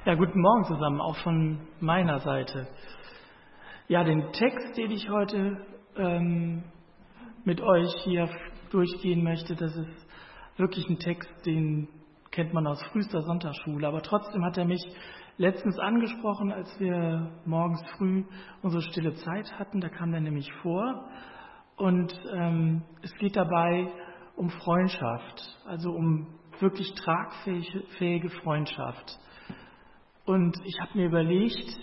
Ja, guten Morgen zusammen, auch von meiner Seite. Ja, den Text, den ich heute mit euch hier durchgehen möchte, das ist wirklich ein Text, den kennt man aus frühester Sonntagsschule, aber trotzdem hat er mich letztens angesprochen, als wir morgens früh unsere stille Zeit hatten. Da kam er nämlich vor und es geht dabei um Freundschaft, also um wirklich tragfähige Freundschaft. Und ich habe mir überlegt,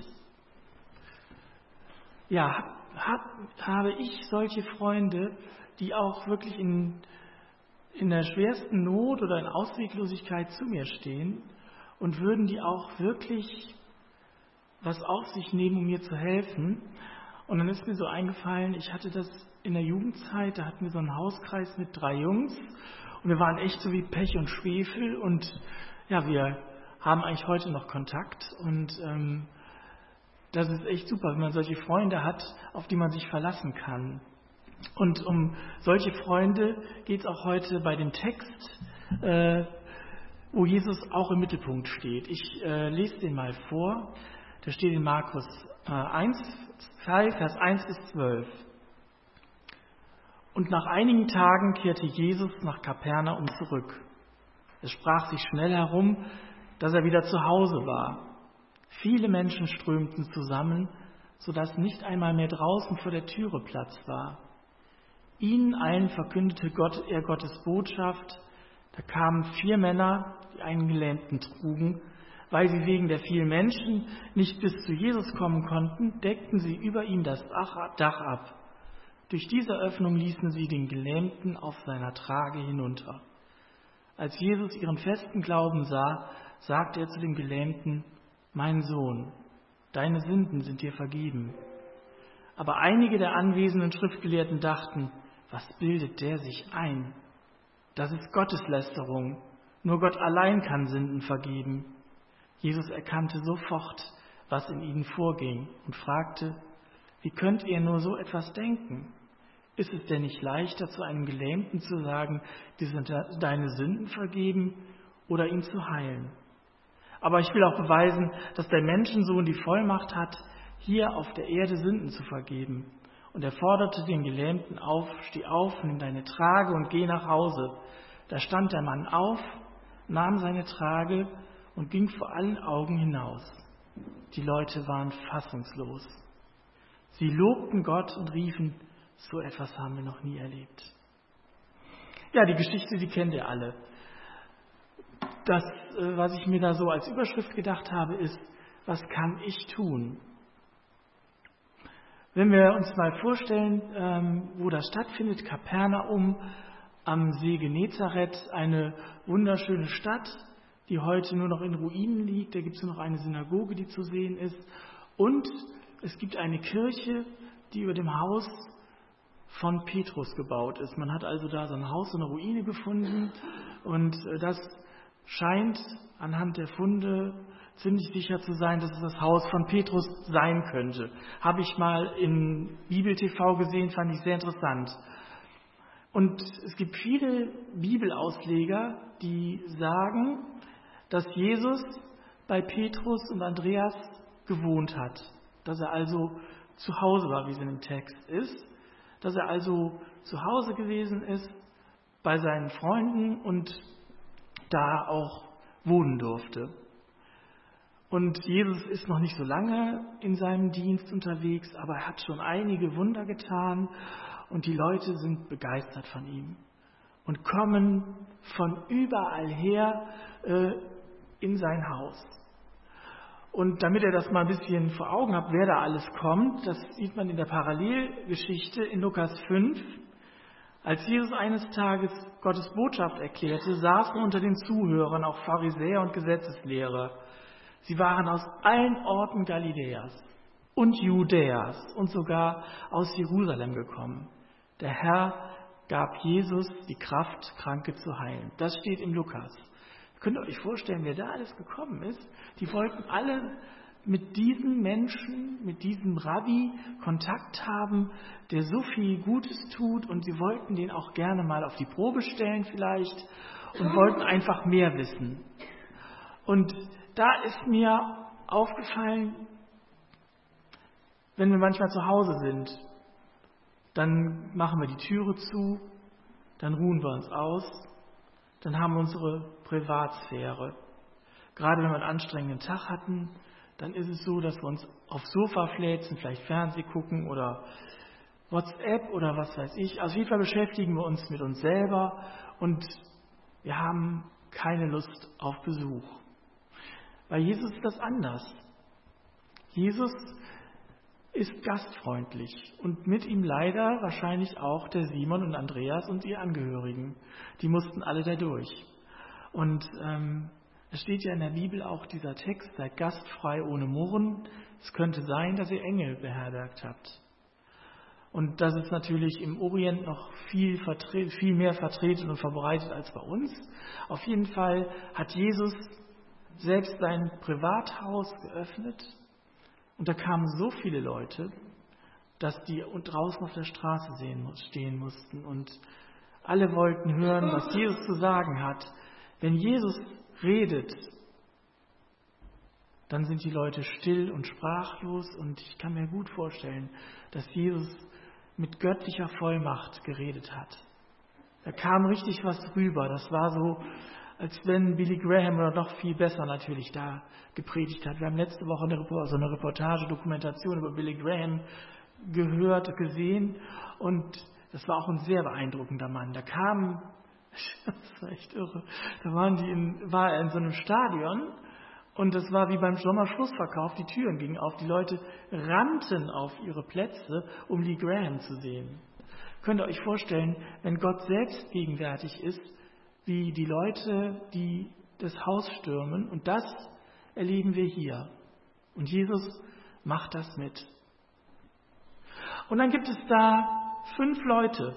ja, habe ich solche Freunde, die auch wirklich in der schwersten Not oder in Ausweglosigkeit zu mir stehen und würden die auch wirklich was auf sich nehmen, um mir zu helfen. Und dann ist mir so eingefallen, ich hatte das in der Jugendzeit, da hatten wir so einen Hauskreis mit 3 Jungs und wir waren echt so wie Pech und Schwefel und ja, wir haben eigentlich heute noch Kontakt und das ist echt super, wenn man solche Freunde hat, auf die man sich verlassen kann. Und um solche Freunde geht es auch heute bei dem Text, wo Jesus auch im Mittelpunkt steht. Ich lese den mal vor. Der steht in Markus 1, Vers 1 bis 12. Und nach einigen Tagen kehrte Jesus nach Kapernaum zurück. Es sprach sich schnell herum, dass er wieder zu Hause war. Viele Menschen strömten zusammen, sodass nicht einmal mehr draußen vor der Türe Platz war. Ihnen allen verkündete er Gottes Botschaft. Da kamen 4 Männer, die einen Gelähmten trugen. Weil sie wegen der vielen Menschen nicht bis zu Jesus kommen konnten, deckten sie über ihm das Dach ab. Durch diese Öffnung ließen sie den Gelähmten auf seiner Trage hinunter. Als Jesus ihren festen Glauben sah, sagte er zu dem Gelähmten: Mein Sohn, deine Sünden sind dir vergeben. Aber einige der anwesenden Schriftgelehrten dachten: Was bildet der sich ein? Das ist Gotteslästerung. Nur Gott allein kann Sünden vergeben. Jesus erkannte sofort, was in ihnen vorging und fragte: Wie könnt ihr nur so etwas denken? Ist es denn nicht leichter, zu einem Gelähmten zu sagen, dir sind deine Sünden vergeben, oder ihn zu heilen? Aber ich will auch beweisen, dass der Menschensohn die Vollmacht hat, hier auf der Erde Sünden zu vergeben. Und er forderte den Gelähmten auf: Steh auf, nimm deine Trage und geh nach Hause. Da stand der Mann auf, nahm seine Trage und ging vor allen Augen hinaus. Die Leute waren fassungslos. Sie lobten Gott und riefen: So etwas haben wir noch nie erlebt. Ja, die Geschichte, die kennt ihr alle. Das, was ich mir da so als Überschrift gedacht habe, ist: Was kann ich tun? Wenn wir uns mal vorstellen, wo das stattfindet, Kapernaum am See Genezareth, eine wunderschöne Stadt, die heute nur noch in Ruinen liegt. Da gibt es nur noch eine Synagoge, die zu sehen ist. Und es gibt eine Kirche, die über dem Haus von Petrus gebaut ist. Man hat also da so ein Haus, so eine Ruine gefunden. Und das scheint anhand der Funde ziemlich sicher zu sein, dass es das Haus von Petrus sein könnte. Habe ich mal in Bibel TV gesehen, fand ich sehr interessant. Und es gibt viele Bibelausleger, die sagen, dass Jesus bei Petrus und Andreas gewohnt hat. Dass er also zu Hause war, wie es in dem Text ist. Dass er also zu Hause gewesen ist bei seinen Freunden und da auch wohnen durfte. Und Jesus ist noch nicht so lange in seinem Dienst unterwegs, aber er hat schon einige Wunder getan und die Leute sind begeistert von ihm und kommen von überall her in sein Haus. Und damit ihr das mal ein bisschen vor Augen habt, wer da alles kommt, das sieht man in der Parallelgeschichte in Lukas 5. Als Jesus eines Tages Gottes Botschaft erklärte, saßen unter den Zuhörern auch Pharisäer und Gesetzeslehrer. Sie waren aus allen Orten Galiläas und Judäas und sogar aus Jerusalem gekommen. Der Herr gab Jesus die Kraft, Kranke zu heilen. Das steht im Lukas. Könnt ihr euch vorstellen, wer da alles gekommen ist? Die wollten alle mit diesem Menschen, mit diesem Rabbi Kontakt haben, der so viel Gutes tut, und sie wollten den auch gerne mal auf die Probe stellen vielleicht und wollten einfach mehr wissen. Und da ist mir aufgefallen, wenn wir manchmal zu Hause sind, dann machen wir die Türe zu, dann ruhen wir uns aus, dann haben wir unsere Privatsphäre. Gerade wenn wir einen anstrengenden Tag hatten, dann ist es so, dass wir uns aufs Sofa fläzen, vielleicht Fernsehen gucken oder WhatsApp oder was weiß ich. Also auf jeden Fall beschäftigen wir uns mit uns selber und wir haben keine Lust auf Besuch. Bei Jesus ist das anders. Jesus ist gastfreundlich und mit ihm leider wahrscheinlich auch der Simon und Andreas und die Angehörigen. Die mussten alle da durch. Und es steht ja in der Bibel auch dieser Text, seid gastfrei ohne Murren. Es könnte sein, dass ihr Engel beherbergt habt. Und das ist natürlich im Orient noch viel mehr vertreten und verbreitet als bei uns. Auf jeden Fall hat Jesus selbst sein Privathaus geöffnet. Und da kamen so viele Leute, dass die draußen auf der Straße stehen mussten. Und alle wollten hören, was Jesus zu sagen hat. Wenn Jesus redet, dann sind die Leute still und sprachlos. Und ich kann mir gut vorstellen, dass Jesus mit göttlicher Vollmacht geredet hat. Da kam richtig was rüber. Das war so, als wenn Billy Graham oder noch viel besser natürlich da gepredigt hat. Wir haben letzte Woche so eine Reportage, Dokumentation über Billy Graham gehört, gesehen und das war auch ein sehr beeindruckender Mann. Da kamen, das war echt irre, war er in so einem Stadion und das war wie beim Sommerschlussverkauf, die Türen gingen auf, die Leute rannten auf ihre Plätze, um Lee Graham zu sehen. Könnt ihr euch vorstellen, wenn Gott selbst gegenwärtig ist, wie die Leute, die das Haus stürmen. Und das erleben wir hier. Und Jesus macht das mit. Und dann gibt es da 5 Leute.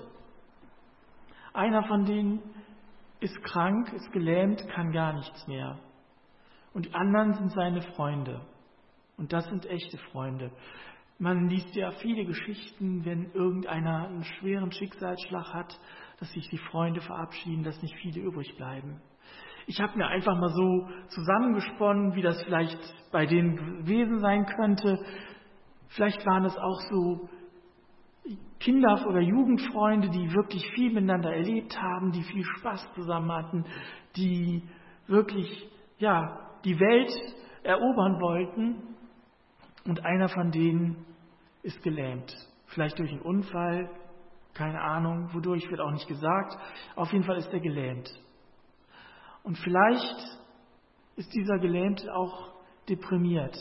Einer von denen ist krank, ist gelähmt, kann gar nichts mehr. Und die anderen sind seine Freunde. Und das sind echte Freunde. Man liest ja viele Geschichten, wenn irgendeiner einen schweren Schicksalsschlag hat, dass sich die Freunde verabschieden, dass nicht viele übrig bleiben. Ich habe mir einfach mal so zusammengesponnen, wie das vielleicht bei denen gewesen sein könnte. Vielleicht waren es auch so Kinder- oder Jugendfreunde, die wirklich viel miteinander erlebt haben, die viel Spaß zusammen hatten, die wirklich die Welt erobern wollten. Und einer von denen ist gelähmt. Vielleicht durch einen Unfall, keine Ahnung, wodurch wird auch nicht gesagt. Auf jeden Fall ist er gelähmt. Und vielleicht ist dieser Gelähmte auch deprimiert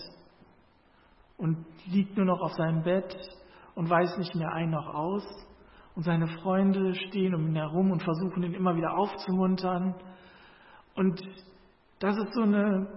und liegt nur noch auf seinem Bett und weiß nicht mehr ein noch aus. Und seine Freunde stehen um ihn herum und versuchen ihn immer wieder aufzumuntern. Und das ist so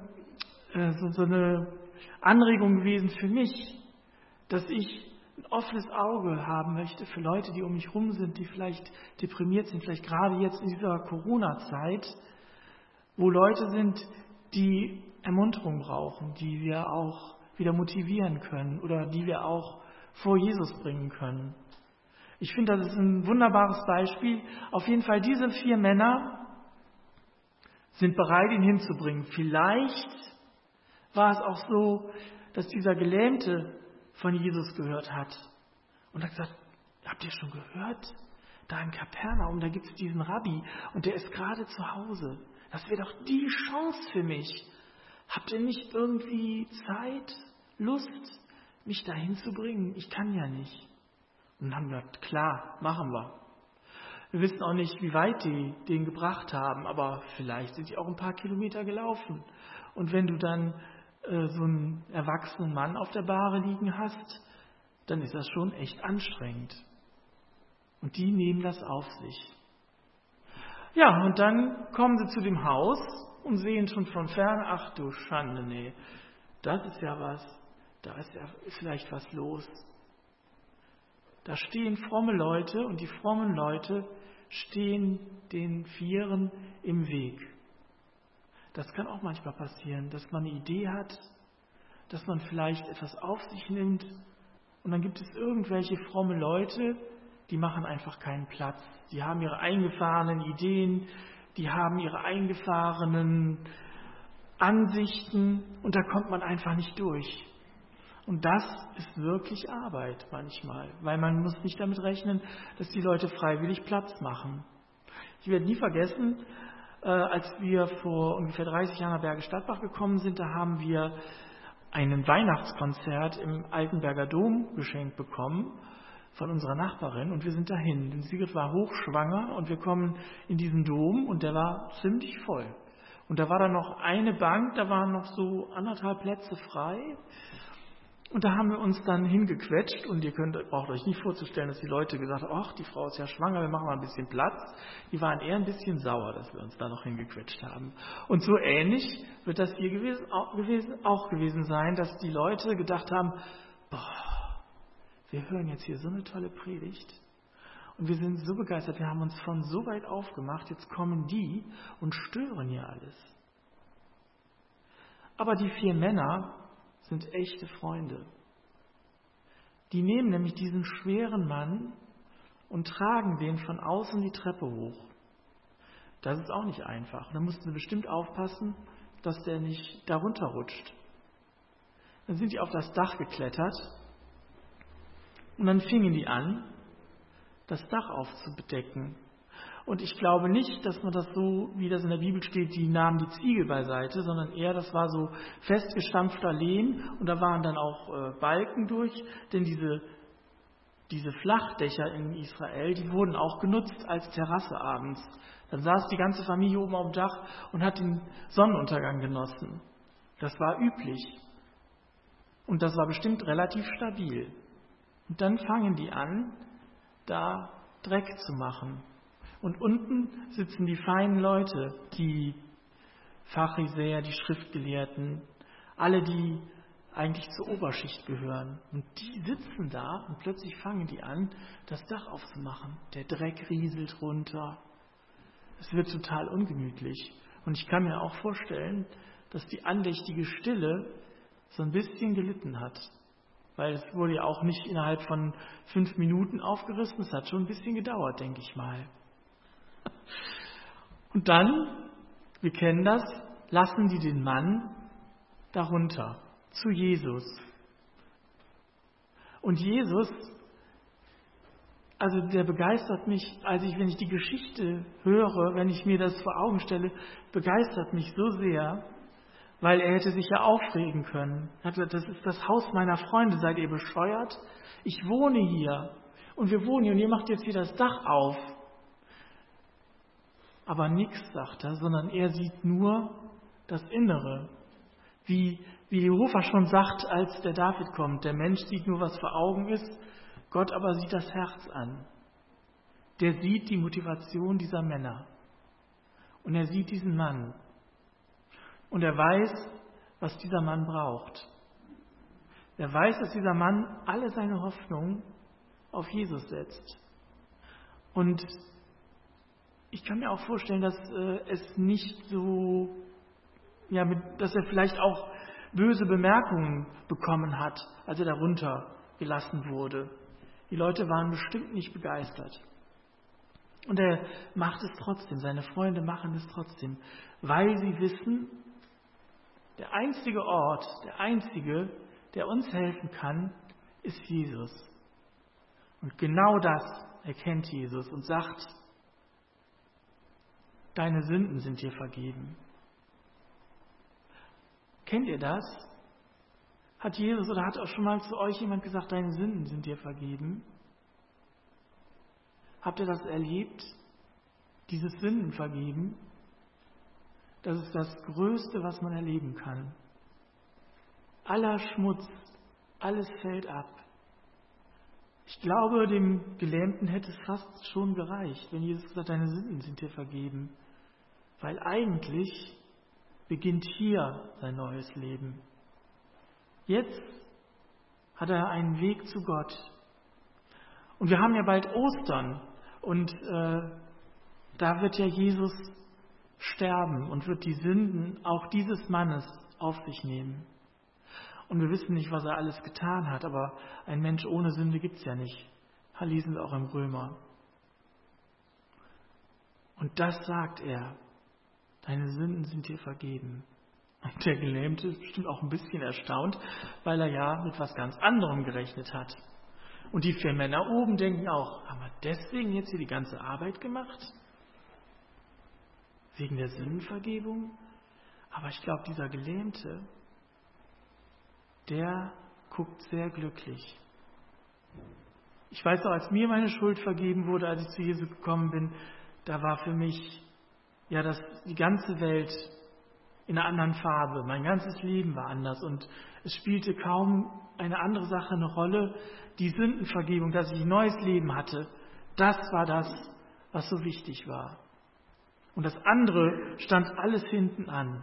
eine Anregung gewesen für mich, dass ich ein offenes Auge haben möchte für Leute, die um mich herum sind, die vielleicht deprimiert sind, vielleicht gerade jetzt in dieser Corona-Zeit, wo Leute sind, die Ermunterung brauchen, die wir auch wieder motivieren können oder die wir auch vor Jesus bringen können. Ich finde, das ist ein wunderbares Beispiel. Auf jeden Fall, diese 4 Männer sind bereit, ihn hinzubringen. Vielleicht war es auch so, dass dieser Gelähmte von Jesus gehört hat und hat gesagt, habt ihr schon gehört? Da in Kapernaum, da gibt es diesen Rabbi und der ist gerade zu Hause. Das wäre doch die Chance für mich. Habt ihr nicht irgendwie Zeit, Lust, mich dahin zu bringen? Ich kann ja nicht. Und dann haben wir gesagt, klar, machen wir. Wir wissen auch nicht, wie weit die den gebracht haben, aber vielleicht sind die auch ein paar Kilometer gelaufen. Und wenn du dann so einen erwachsenen Mann auf der Bahre liegen hast, dann ist das schon echt anstrengend. Und die nehmen das auf sich. Ja, und dann kommen sie zu dem Haus und sehen schon von fern, ach du Schande, nee, das ist ja was, da ist vielleicht was los. Da stehen fromme Leute und die frommen Leute stehen den Vieren im Weg. Das kann auch manchmal passieren, dass man eine Idee hat, dass man vielleicht etwas auf sich nimmt und dann gibt es irgendwelche fromme Leute, die machen einfach keinen Platz. Die haben ihre eingefahrenen Ideen, die haben ihre eingefahrenen Ansichten und da kommt man einfach nicht durch. Und das ist wirklich Arbeit manchmal, weil man muss nicht damit rechnen, dass die Leute freiwillig Platz machen. Ich werde nie vergessen, als wir vor ungefähr 30 Jahren nach Bergisch Gladbach gekommen sind, da haben wir einen Weihnachtskonzert im Altenberger Dom geschenkt bekommen von unserer Nachbarin und wir sind dahin. Denn Sigrid war hochschwanger und wir kommen in diesen Dom und der war ziemlich voll. Und da war dann noch eine Bank, da waren noch so 1,5 Plätze frei. Und da haben wir uns dann hingequetscht und braucht euch nicht vorzustellen, dass die Leute gesagt haben, ach, die Frau ist ja schwanger, wir machen mal ein bisschen Platz. Die waren eher ein bisschen sauer, dass wir uns da noch hingequetscht haben. Und so ähnlich wird das hier auch gewesen sein, dass die Leute gedacht haben, boah, wir hören jetzt hier so eine tolle Predigt und wir sind so begeistert, wir haben uns von so weit aufgemacht, jetzt kommen die und stören hier alles. Aber die 4 Männer sind echte Freunde. Die nehmen nämlich diesen schweren Mann und tragen den von außen die Treppe hoch. Das ist auch nicht einfach. Da mussten sie bestimmt aufpassen, dass der nicht darunter rutscht. Dann sind die auf das Dach geklettert und dann fingen die an, das Dach aufzubedecken. Und ich glaube nicht, dass man das so, wie das in der Bibel steht, die nahmen die Ziegel beiseite, sondern eher, das war so festgestampfter Lehm und da waren dann auch Balken durch, denn diese Flachdächer in Israel, die wurden auch genutzt als Terrasse abends. Dann saß die ganze Familie oben auf dem Dach und hat den Sonnenuntergang genossen. Das war üblich. Und das war bestimmt relativ stabil. Und dann fangen die an, da Dreck zu machen. Und unten sitzen die feinen Leute, die Pharisäer, die Schriftgelehrten, alle, die eigentlich zur Oberschicht gehören. Und die sitzen da und plötzlich fangen die an, das Dach aufzumachen. Der Dreck rieselt runter. Es wird total ungemütlich. Und ich kann mir auch vorstellen, dass die andächtige Stille so ein bisschen gelitten hat. Weil es wurde ja auch nicht innerhalb von 5 Minuten aufgerissen. Es hat schon ein bisschen gedauert, denke ich mal. Und dann, wir kennen das, lassen die den Mann darunter zu Jesus. Und Jesus, also der begeistert mich, wenn ich die Geschichte höre, wenn ich mir das vor Augen stelle, begeistert mich so sehr, weil er hätte sich ja aufregen können. Er hat gesagt, das ist das Haus meiner Freunde, seid ihr bescheuert? Ich wohne hier und wir wohnen hier und ihr macht jetzt hier das Dach auf. Aber nichts, sagt er, sondern er sieht nur das Innere. Wie Jehova schon sagt, als der David kommt, der Mensch sieht nur, was vor Augen ist, Gott aber sieht das Herz an. Der sieht die Motivation dieser Männer. Und er sieht diesen Mann. Und er weiß, was dieser Mann braucht. Er weiß, dass dieser Mann alle seine Hoffnung auf Jesus setzt. Und ich kann mir auch vorstellen, dass es nicht so, dass er vielleicht auch böse Bemerkungen bekommen hat, als er darunter gelassen wurde. Die Leute waren bestimmt nicht begeistert. Und er macht es trotzdem, seine Freunde machen es trotzdem, weil sie wissen, der einzige Ort, der einzige, der uns helfen kann, ist Jesus. Und genau das erkennt Jesus und sagt, deine Sünden sind dir vergeben. Kennt ihr das? Hat Jesus oder hat auch schon mal zu euch jemand gesagt, deine Sünden sind dir vergeben? Habt ihr das erlebt? Dieses Sündenvergeben? Das ist das Größte, was man erleben kann. Aller Schmutz, alles fällt ab. Ich glaube, dem Gelähmten hätte es fast schon gereicht, wenn Jesus gesagt, deine Sünden sind dir vergeben. Weil eigentlich beginnt hier sein neues Leben. Jetzt hat er einen Weg zu Gott. Und wir haben ja bald Ostern und da wird ja Jesus sterben und wird die Sünden auch dieses Mannes auf sich nehmen. Und wir wissen nicht, was er alles getan hat, aber ein Mensch ohne Sünde gibt es ja nicht. Das lesen wir auch im Römer. Und das sagt er. Deine Sünden sind dir vergeben. Und der Gelähmte ist bestimmt auch ein bisschen erstaunt, weil er ja mit was ganz anderem gerechnet hat. Und die 4 Männer oben denken auch, haben wir deswegen jetzt hier die ganze Arbeit gemacht? Wegen der Sündenvergebung? Aber ich glaube, dieser Gelähmte, der guckt sehr glücklich. Ich weiß auch, als mir meine Schuld vergeben wurde, als ich zu Jesus gekommen bin, da war für mich ja die ganze Welt in einer anderen Farbe. Mein ganzes Leben war anders und es spielte kaum eine andere Sache eine Rolle. Die Sündenvergebung, dass ich ein neues Leben hatte, das war das, was so wichtig war. Und das andere stand alles hinten an.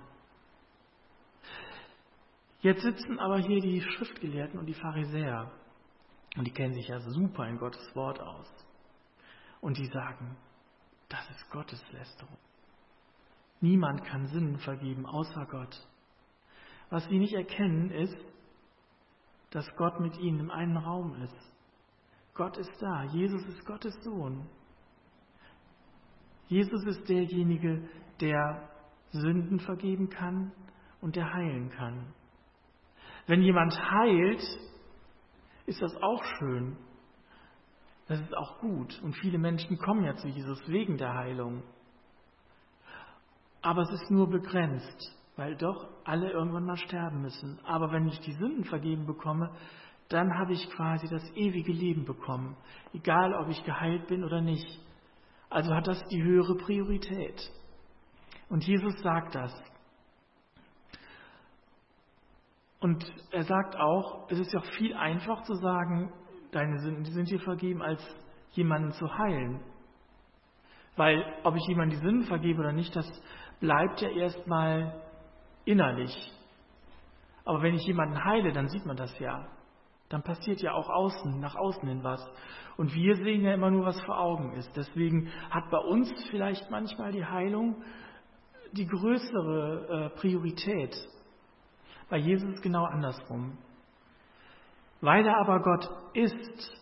Jetzt sitzen aber hier die Schriftgelehrten und die Pharisäer. Und die kennen sich ja super in Gottes Wort aus. Und die sagen, das ist Gotteslästerung. Niemand kann Sünden vergeben, außer Gott. Was sie nicht erkennen, ist, dass Gott mit ihnen im einen Raum ist. Gott ist da. Jesus ist Gottes Sohn. Jesus ist derjenige, der Sünden vergeben kann und der heilen kann. Wenn jemand heilt, ist das auch schön. Das ist auch gut. Und viele Menschen kommen ja zu Jesus wegen der Heilung. Aber es ist nur begrenzt, weil doch alle irgendwann mal sterben müssen. Aber wenn ich die Sünden vergeben bekomme, dann habe ich quasi das ewige Leben bekommen. Egal, ob ich geheilt bin oder nicht. Also hat das die höhere Priorität. Und Jesus sagt das. Und er sagt auch, es ist ja auch viel einfacher zu sagen, deine Sünden, die sind dir vergeben, als jemanden zu heilen. Weil ob ich jemandem die Sünden vergebe oder nicht, das bleibt ja erstmal innerlich. Aber wenn ich jemanden heile, dann sieht man das ja. Dann passiert ja auch nach außen hin was. Und wir sehen ja immer nur, was vor Augen ist. Deswegen hat bei uns vielleicht manchmal die Heilung die größere Priorität. Bei Jesus ist es genau andersrum. Weil er aber Gott ist,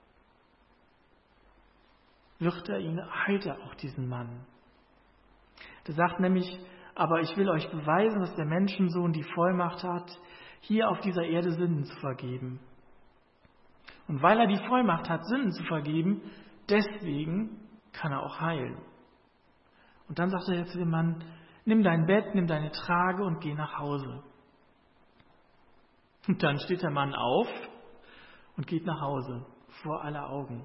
heilt er auch diesen Mann. Der sagt nämlich, aber ich will euch beweisen, dass der Menschensohn die Vollmacht hat, hier auf dieser Erde Sünden zu vergeben. Und weil er die Vollmacht hat, Sünden zu vergeben, deswegen kann er auch heilen. Und dann sagt er zu dem Mann, nimm dein Bett, nimm deine Trage und geh nach Hause. Und dann steht der Mann auf und geht nach Hause, vor aller Augen.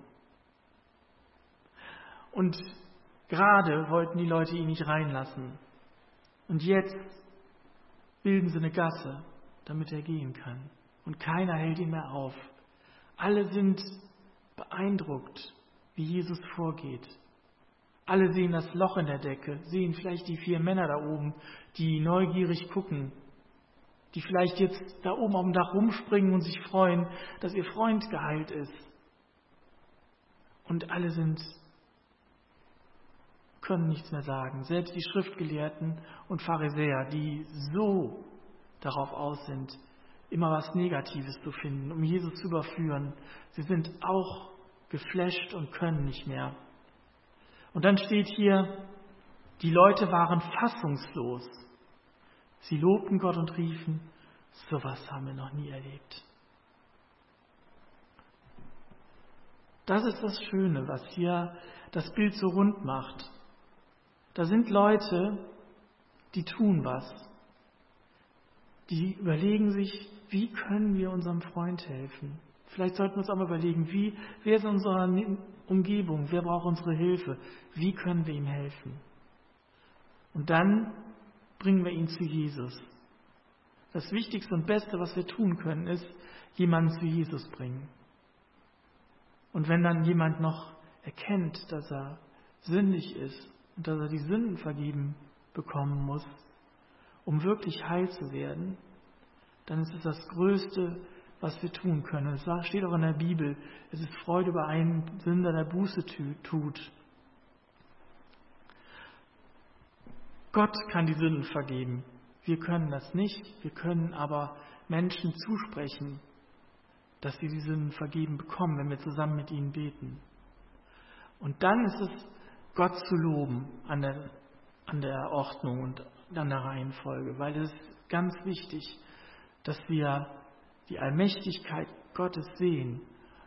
Und gerade wollten die Leute ihn nicht reinlassen. Und jetzt bilden sie eine Gasse, damit er gehen kann. Und keiner hält ihn mehr auf. Alle sind beeindruckt, wie Jesus vorgeht. Alle sehen das Loch in der Decke, sehen vielleicht die 4 Männer da oben, die neugierig gucken, die vielleicht jetzt da oben auf dem Dach rumspringen und sich freuen, dass ihr Freund geheilt ist. Und alle können nichts mehr sagen. Selbst die Schriftgelehrten und Pharisäer, die so darauf aus sind, immer was Negatives zu finden, um Jesus zu überführen, sie sind auch geflasht und können nicht mehr. Und dann steht hier, die Leute waren fassungslos. Sie lobten Gott und riefen, sowas haben wir noch nie erlebt. Das ist das Schöne, was hier das Bild so rund macht. Da sind Leute, die tun was. Die überlegen sich, wie können wir unserem Freund helfen? Vielleicht sollten wir uns auch mal überlegen, wer ist in unserer Umgebung, wer braucht unsere Hilfe? Wie können wir ihm helfen? Und dann bringen wir ihn zu Jesus. Das Wichtigste und Beste, was wir tun können, ist, jemanden zu Jesus bringen. Und wenn dann jemand noch erkennt, dass er sündig ist und dass er die Sünden vergeben bekommen muss, um wirklich heil zu werden, dann ist es das Größte, was wir tun können. Es steht auch in der Bibel, es ist Freude über einen Sünder, der Buße tut. Gott kann die Sünden vergeben. Wir können das nicht. Wir können aber Menschen zusprechen, dass sie die Sünden vergeben bekommen, wenn wir zusammen mit ihnen beten. Und dann ist es, Gott zu loben an der Ordnung und an der Reihenfolge, weil es ganz wichtig, dass wir die Allmächtigkeit Gottes sehen.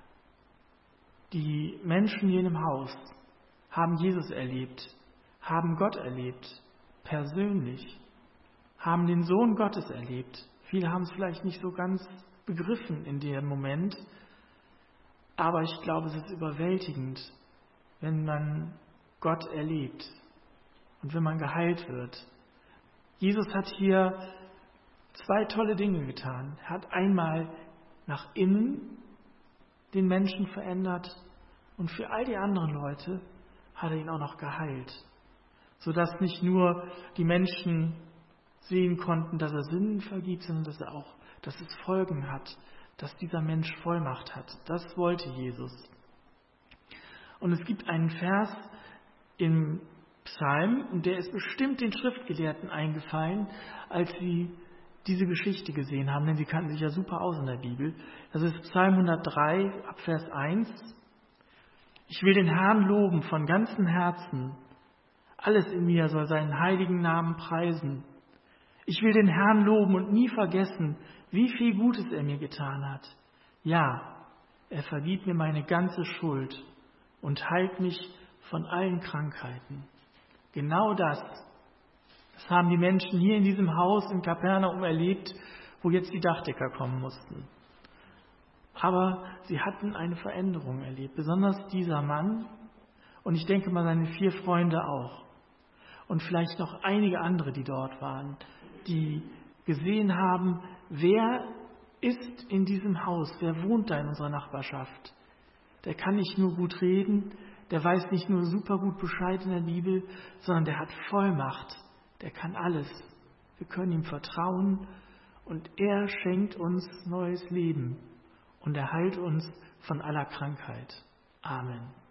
Die Menschen hier im Haus haben Jesus erlebt, haben Gott erlebt, persönlich, haben den Sohn Gottes erlebt. Viele haben es vielleicht nicht so ganz begriffen in dem Moment, aber ich glaube, es ist überwältigend, wenn man Gott erlebt und wenn man geheilt wird. Jesus hat hier 2 tolle Dinge getan. Er hat einmal nach innen den Menschen verändert und für all die anderen Leute hat er ihn auch noch geheilt, sodass nicht nur die Menschen sehen konnten, dass er Sünden vergibt, sondern dass es Folgen hat, dass dieser Mensch Vollmacht hat. Das wollte Jesus. Und es gibt einen Vers im Psalm, und der ist bestimmt den Schriftgelehrten eingefallen, als sie diese Geschichte gesehen haben, denn sie kannten sich ja super aus in der Bibel. Das ist Psalm 103, ab Vers 1. Ich will den Herrn loben von ganzem Herzen. Alles in mir soll seinen heiligen Namen preisen. Ich will den Herrn loben und nie vergessen, wie viel Gutes er mir getan hat. Ja, er vergibt mir meine ganze Schuld und heilt mich von allen Krankheiten. Genau das haben die Menschen hier in diesem Haus in Kapernaum erlebt, wo jetzt die Dachdecker kommen mussten. Aber sie hatten eine Veränderung erlebt, besonders dieser Mann und ich denke mal seine 4 Freunde auch. Und vielleicht noch einige andere, die dort waren, die gesehen haben, wer ist in diesem Haus, wer wohnt da in unserer Nachbarschaft. Der kann nicht nur gut reden, der weiß nicht nur super gut Bescheid in der Bibel, sondern der hat Vollmacht, der kann alles. Wir können ihm vertrauen und er schenkt uns neues Leben und er heilt uns von aller Krankheit. Amen.